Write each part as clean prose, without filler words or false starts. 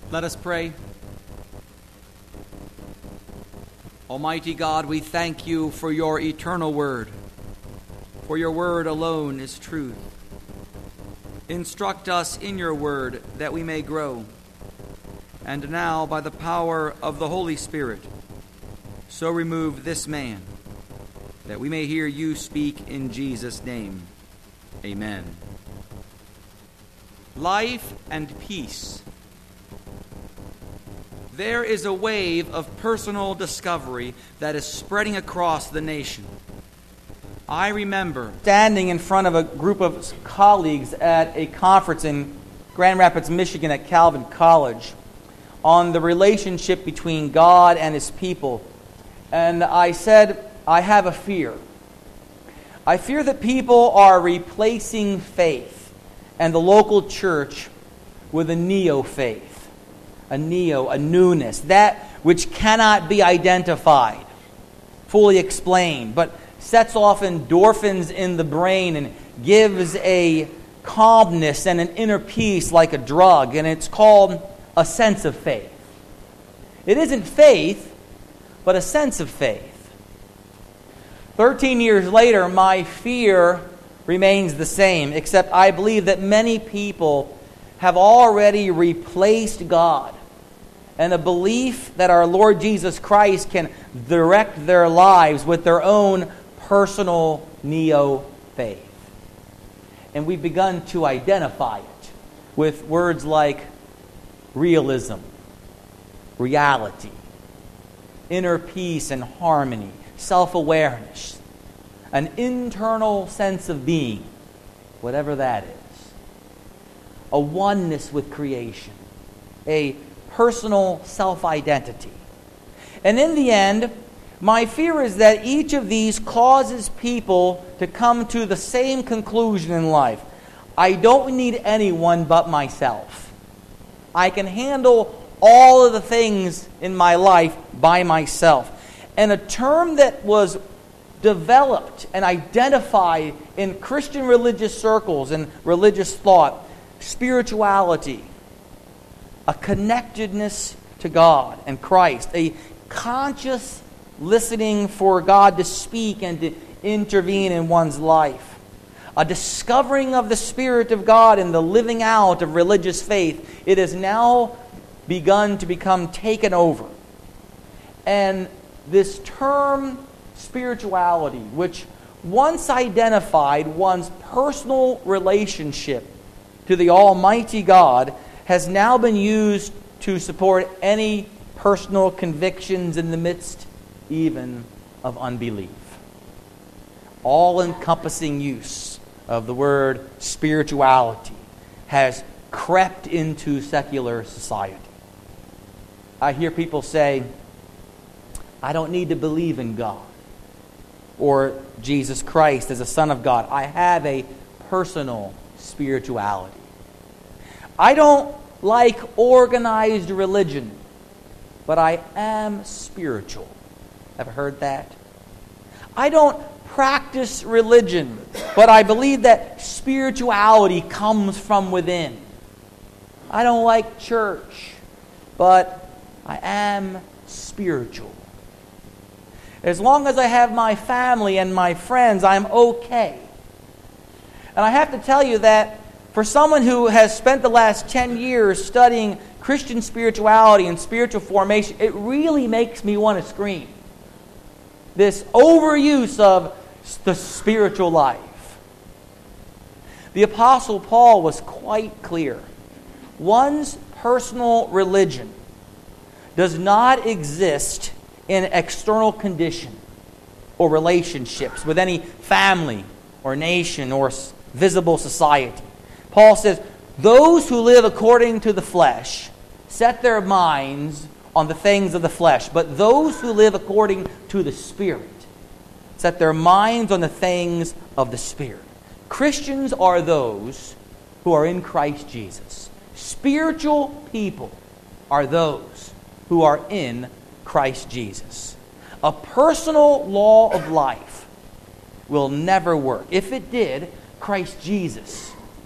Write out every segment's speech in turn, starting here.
Let us pray. Almighty God, we thank you for your eternal word, for your word alone is truth. Instruct us in your word that we may grow. And now, by the power of the Holy Spirit, so remove this man, that we may hear you speak in Jesus' name. Amen. Life and peace. There is a wave of personal discovery that is spreading across the nation. I remember standing in front of a group of colleagues at a conference in Grand Rapids, Michigan at Calvin College on the relationship between God and His people. And I said, I have a fear. I fear that people are replacing faith and the local church with a neo-faith. A newness, that which cannot be identified, fully explained, but sets off endorphins in the brain and gives a calmness and an inner peace like a drug, and it's called a sense of faith. It isn't faith, but a sense of faith. 13 years later, my fear remains the same, except I believe that many people have already replaced God and a belief that our Lord Jesus Christ can direct their lives with their own personal neo-faith. And we've begun to identify it with words like realism, reality, inner peace and harmony, self-awareness, an internal sense of being, whatever that is, a oneness with creation, a personal self-identity. And in the end, my fear is that each of these causes people to come to the same conclusion in life. I don't need anyone but myself. I can handle all of the things in my life by myself. And a term that was developed and identified in Christian religious circles and religious thought, spirituality, a connectedness to God and Christ, a conscious listening for God to speak and to intervene in one's life, a discovering of the Spirit of God and the living out of religious faith. It has now begun to become taken over. And this term spirituality, which once identified one's personal relationship to the Almighty God, has now been used to support any personal convictions in the midst even of unbelief. All-encompassing use of the word spirituality has crept into secular society. I hear people say, I don't need to believe in God or Jesus Christ as a Son of God. I have a personal spirituality. I don't like organized religion, but I am spiritual. Ever heard that? I don't practice religion, but I believe that spirituality comes from within. I don't like church, but I am spiritual. As long as I have my family and my friends, I'm okay. And I have to tell you that for someone who has spent the last 10 years studying Christian spirituality and spiritual formation, it really makes me want to scream. This overuse of the spiritual life. The Apostle Paul was quite clear. One's personal religion does not exist in external condition or relationships with any family or nation or visible society. Paul says, those who live according to the flesh set their minds on the things of the flesh, but those who live according to the Spirit set their minds on the things of the Spirit. Christians are those who are in Christ Jesus. Spiritual people are those who are in Christ Jesus. A personal law of life will never work. If it did, Christ Jesus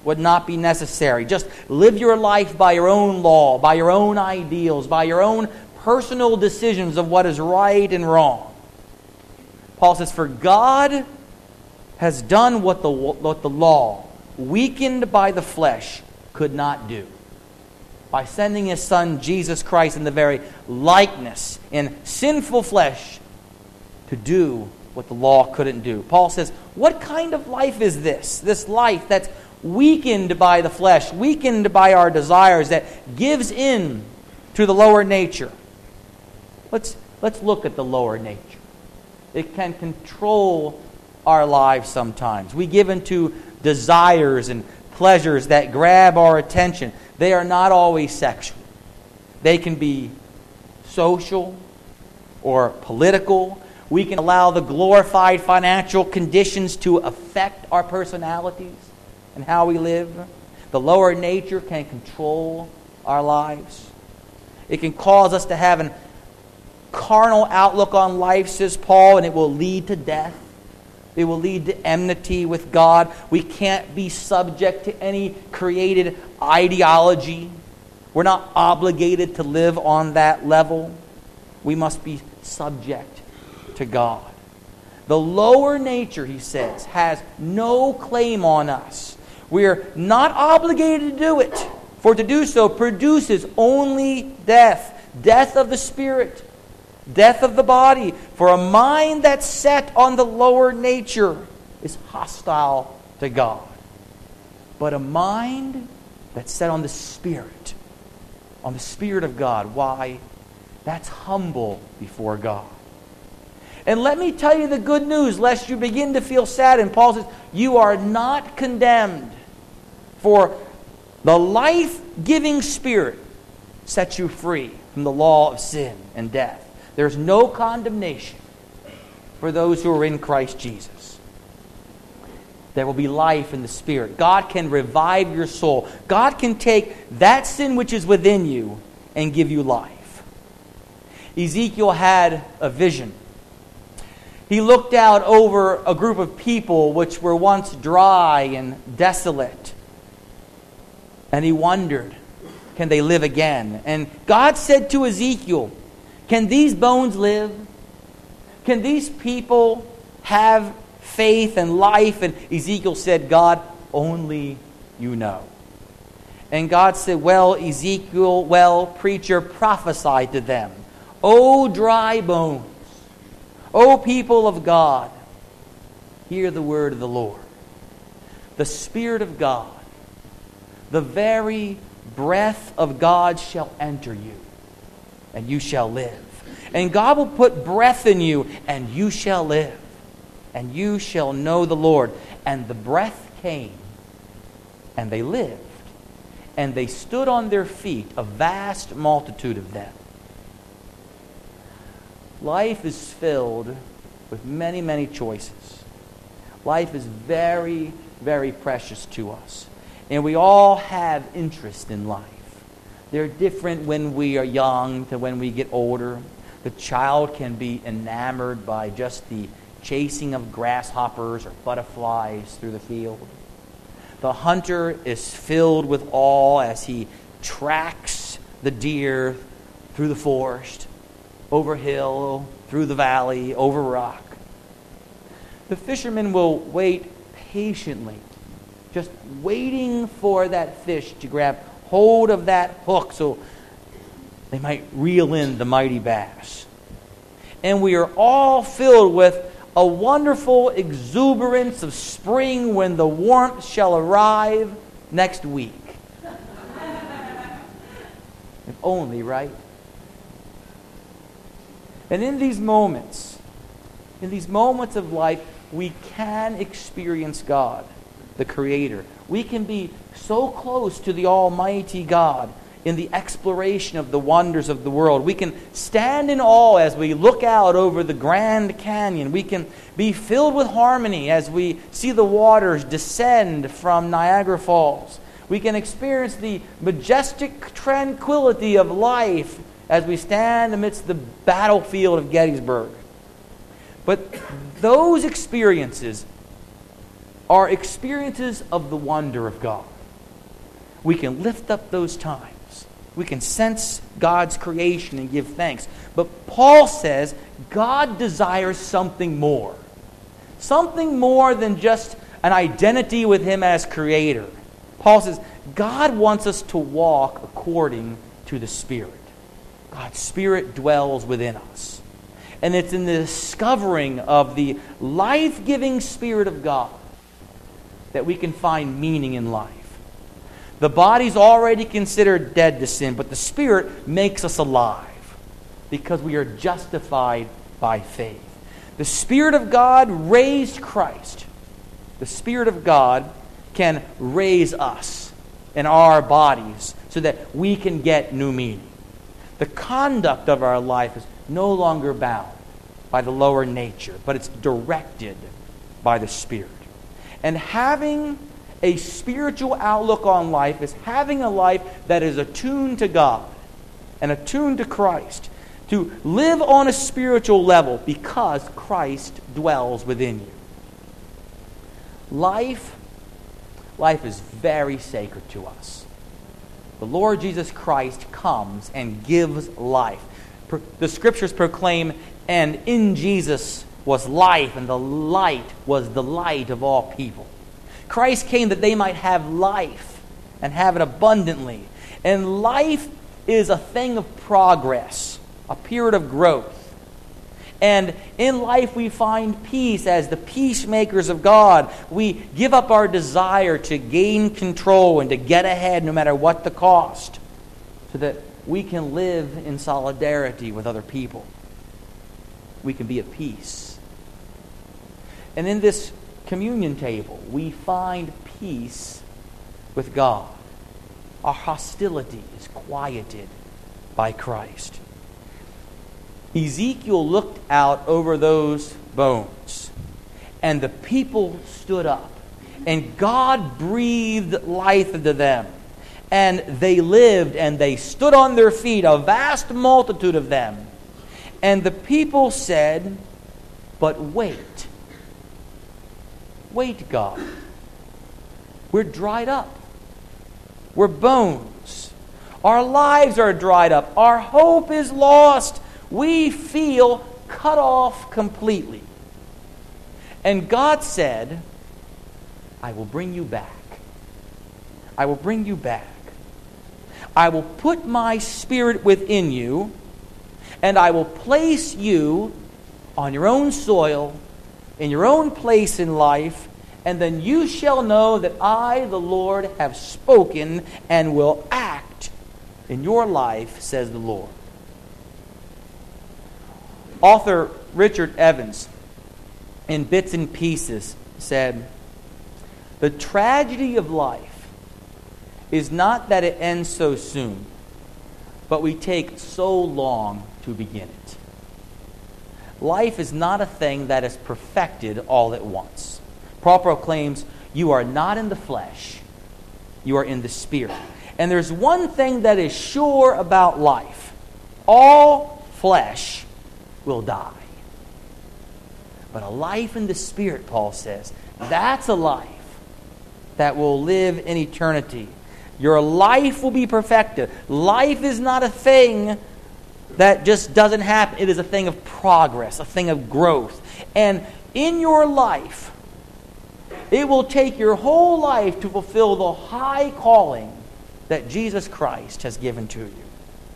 would not be necessary. Just live your life by your own law, by your own ideals, by your own personal decisions of what is right and wrong. Paul says, for God has done what the law, weakened by the flesh, could not do, by sending His Son, Jesus Christ, in the very likeness, in sinful flesh, to do what the law couldn't do. Paul says, what kind of life is this? This life that's weakened by the flesh, weakened by our desires, that gives in to the lower nature. Let's look at the lower nature. It can control our lives sometimes. We give into desires and pleasures that grab our attention. They are not always sexual. They can be social or political. We can allow the glorified financial conditions to affect our personalities and how we live. The lower nature can control our lives. It can cause us to have an carnal outlook on life, says Paul, and it will lead to death. It will lead to enmity with God. We can't be subject to any created ideology. We're not obligated to live on that level. We must be subject to God. The lower nature, he says, has no claim on us. We're not obligated to do it, for to do so produces only death, death of the spirit, death of the body. For a mind that's set on the lower nature is hostile to God. But a mind that's set on the Spirit of God, why? That's humble before God. And let me tell you the good news, lest you begin to feel sad. And Paul says, you are not condemned, for the life-giving Spirit sets you free from the law of sin and death. There's no condemnation for those who are in Christ Jesus. There will be life in the Spirit. God can revive your soul. God can take that sin which is within you and give you life. Ezekiel had a vision. He looked out over a group of people which were once dry and desolate. And he wondered, can they live again? And God said to Ezekiel, can these bones live? Can these people have faith and life? And Ezekiel said, God, only you know. And God said, well, Ezekiel, preacher, prophesy to them. O dry bones, O people of God, hear the word of the Lord. The Spirit of God, the very breath of God shall enter you, and you shall live. And God will put breath in you, and you shall live. And you shall know the Lord. And the breath came, and they lived. And they stood on their feet, a vast multitude of them. Life is filled with many, many choices. Life is very, very precious to us. And we all have interest in life. They're different when we are young to when we get older. The child can be enamored by just the chasing of grasshoppers or butterflies through the field. The hunter is filled with awe as he tracks the deer through the forest, over hill, through the valley, over rock. The fisherman will wait patiently, just waiting for that fish to grab hold of that hook so they might reel in the mighty bass. And we are all filled with a wonderful exuberance of spring when the warmth shall arrive next week. If only, right? And in these moments of life, we can experience God, the Creator. We can be so close to the Almighty God in the exploration of the wonders of the world. We can stand in awe as we look out over the Grand Canyon. We can be filled with harmony as we see the waters descend from Niagara Falls. We can experience the majestic tranquility of life as we stand amidst the battlefield of Gettysburg. But those experiences are experiences of the wonder of God. We can lift up those times. We can sense God's creation and give thanks. But Paul says God desires something more. Something more than just an identity with Him as Creator. Paul says God wants us to walk according to the Spirit. God's Spirit dwells within us. And it's in the discovering of the life-giving Spirit of God that we can find meaning in life. The body's already considered dead to sin, but the Spirit makes us alive because we are justified by faith. The Spirit of God raised Christ. The Spirit of God can raise us in our bodies so that we can get new meaning. The conduct of our life is no longer bound by the lower nature, but it's directed by the Spirit. And having a spiritual outlook on life is having a life that is attuned to God and attuned to Christ. To live on a spiritual level because Christ dwells within you. Life is very sacred to us. The Lord Jesus Christ comes and gives life. The Scriptures proclaim, and in Jesus was life, and the light was the light of all people. Christ came that they might have life and have it abundantly. And life is a thing of progress, a period of growth. And in life we find peace as the peacemakers of God. We give up our desire to gain control and to get ahead no matter what the cost, so that we can live in solidarity with other people. We can be at peace. And in this communion table, we find peace with God. Our hostility is quieted by Christ. Ezekiel looked out over those bones, and the people stood up, and God breathed life into them. And they lived, and they stood on their feet, a vast multitude of them. And the people said, "But wait. Wait, God. We're dried up. We're bones. Our lives are dried up. Our hope is lost. We feel cut off completely." And God said, "I will bring you back. I will bring you back. I will put my Spirit within you, and I will place you on your own soil, in your own place in life, and then you shall know that I, the Lord, have spoken and will act in your life, says the Lord." Author Richard Evans, in Bits and Pieces, said, "The tragedy of life is not that it ends so soon, but we take so long to begin it. Life is not a thing that is perfected all at once." Paul proclaims, "You are not in the flesh, you are in the Spirit." And there's one thing that is sure about life: all flesh will die. But a life in the Spirit, Paul says, that's a life that will live in eternity. Your life will be perfected. Life is not a thing that just doesn't happen. It is a thing of progress, a thing of growth. And in your life, it will take your whole life to fulfill the high calling that Jesus Christ has given to you.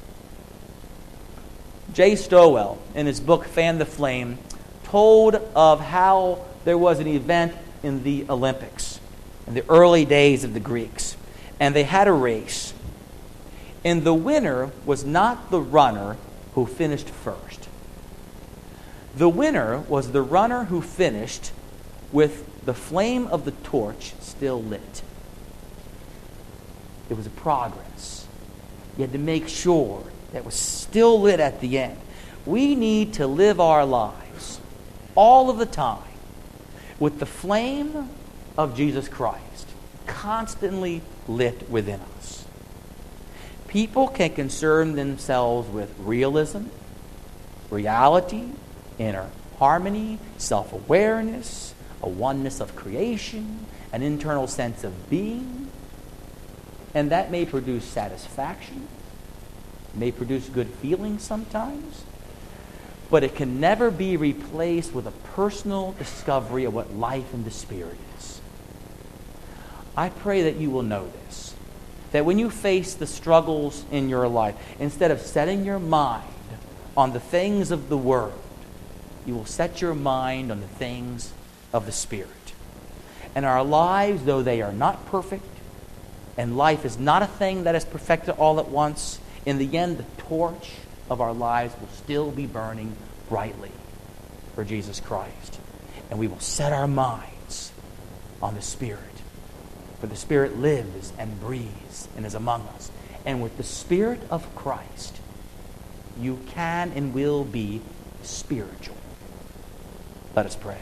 J. Stowell, in his book Fan the Flame, told of how there was an event in the Olympics in the early days of the Greeks. And they had a race. And the winner was not the runner who finished first. The winner was the runner who finished with the flame of the torch still lit. It was a progress. You had to make sure that was still lit at the end. We need to live our lives all of the time with the flame of Jesus Christ constantly lit within us. People can concern themselves with realism, reality, inner harmony, self-awareness, a oneness of creation, an internal sense of being. And that may produce satisfaction, may produce good feelings sometimes, but it can never be replaced with a personal discovery of what life in the Spirit is. I pray that you will know this, that when you face the struggles in your life, instead of setting your mind on the things of the world, you will set your mind on the things of the Spirit. And our lives, though they are not perfect, and life is not a thing that is perfected all at once, in the end, the torch of our lives will still be burning brightly for Jesus Christ. And we will set our minds on the Spirit. For the Spirit lives and breathes and is among us. And with the Spirit of Christ, you can and will be spiritual. Let us pray.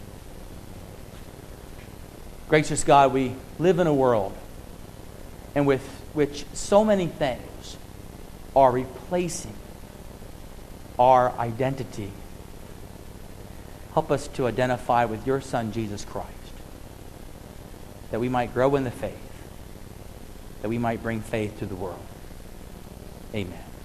Gracious God, we live in a world in which so many things are replacing our identity. Help us to identify with your Son, Jesus Christ, that we might grow in the faith, that we might bring faith to the world. Amen.